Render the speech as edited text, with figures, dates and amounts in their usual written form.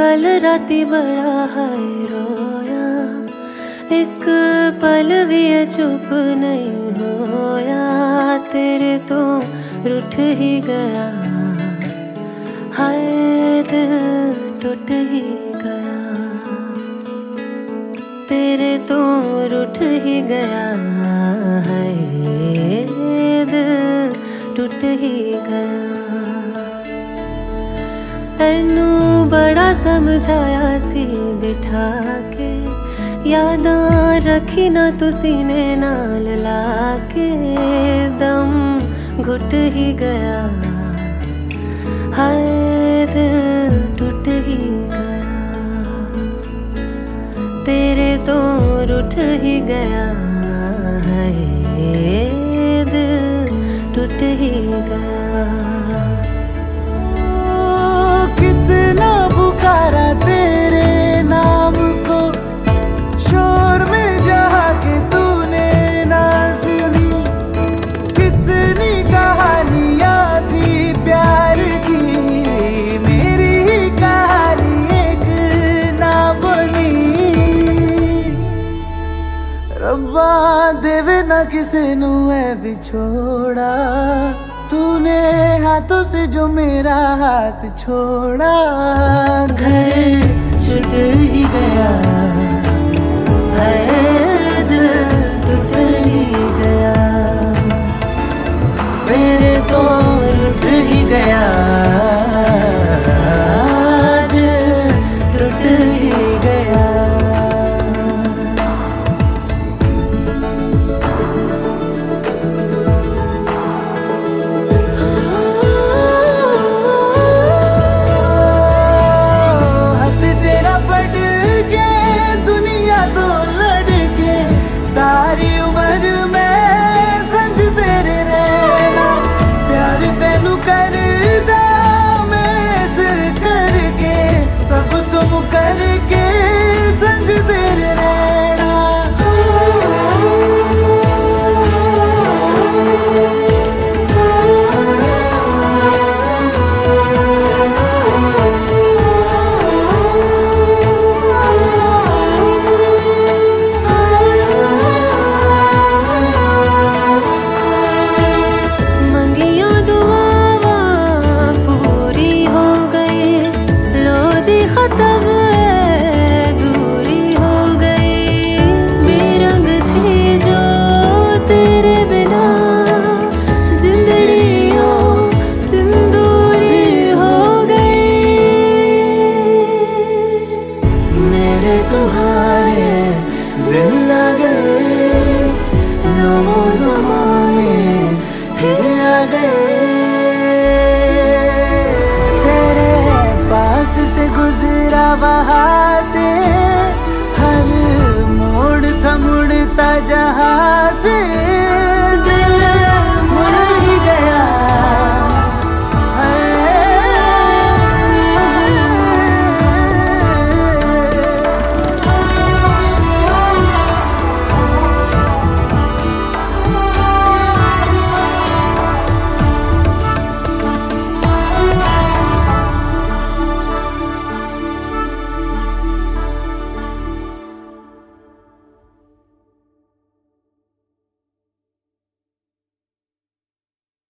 कल राती बड़ा हाय रोया, एक पल भी चुप नहीं होया। तेरे तो रूठ ही गया, हाय दिल टूट ही गया। तेरे तो रूठ ही गया, हाय दिल टूट ही गया। तैनू बड़ा समझाया सी बिठा के, यादां रखी ना तू सीने नाल लाके। दम घुट ही गया, हाय दिल टूट ही गया। तेरे तो रूठ ही गया, हाय दिल टूट ही गया। कितना पुकारा तेरे नाम को, शोर में जहाँ के तूने ना सुनी। कितनी कहानियाँ थी प्यार की, मेरी ही कहानी एक ना बनी। रब्बा देवे ना किसे नू है बिछोड़ा, तूने हाथों से जो मेरा हाथ छोड़ा। घर छूट ही गया, हाय दिल टूट ही गया। तेरे तो रूठ ही गया, दिल टूट ही गया। सारी उम्र में संग तेरे रहना, प्यार तेनू करदा मैं इस करके। सब तुम करके संग तेरे रहना। खत्म है, दूरी हो गई। बेरंग थी जो तेरे बिना, जिंदड़ी हो सिंदूरी हो गई। मेरे तुम्हारे दिन न गए, नौ ज़माने फिर आ गए। से गुजरा वहाँ से, हर मोड़ था मुड़ता जहाँ से।